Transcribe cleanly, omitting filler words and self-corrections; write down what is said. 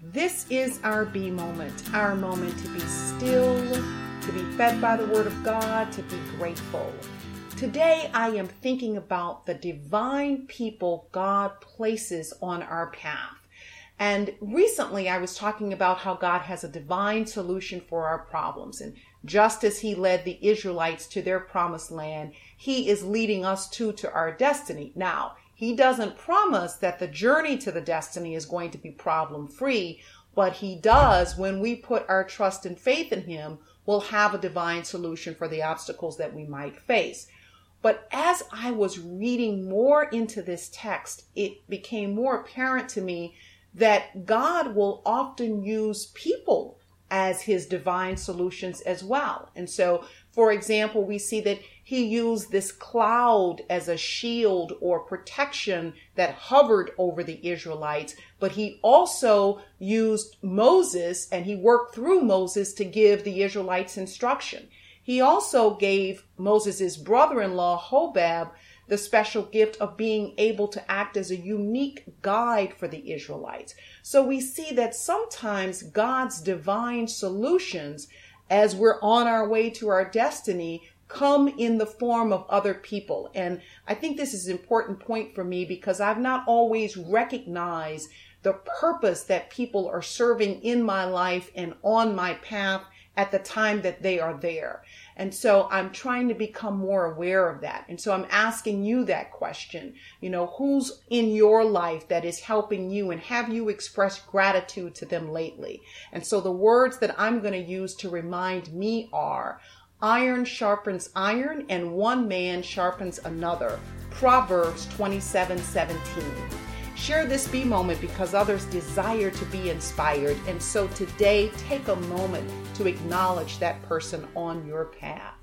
This is our B moment, our moment to be still, to be fed by the Word of God, to be grateful. Today, I am thinking about the divine people God places on our path. And recently, I was talking about how God has a divine solution for our problems. And just as He led the Israelites to their promised land, He is leading us to our destiny. Now, He doesn't promise that the journey to the destiny is going to be problem-free, but He does, when we put our trust and faith in Him, we'll have a divine solution for the obstacles that we might face. But as I was reading more into this text, it became more apparent to me that God will often use people as His divine solutions as well. And so, for example, we see that He used this cloud as a shield or protection that hovered over the Israelites, but He also used Moses, and He worked through Moses to give the Israelites instruction. He also gave Moses' brother-in-law, Hobab, the special gift of being able to act as a unique guide for the Israelites. So we see that sometimes God's divine solutions, as we're on our way to our destiny, come in the form of other people. And I think this is an important point for me because I've not always recognized the purpose that people are serving in my life and on my path at the time that they are there. And so I'm trying to become more aware of that. And so I'm asking you that question, who's in your life that is helping you, and have you expressed gratitude to them lately? And so the words that I'm going to use to remind me are, iron sharpens iron and one man sharpens another. Proverbs 27:17. Share this B moment because others desire to be inspired. And so today, take a moment to acknowledge that person on your path.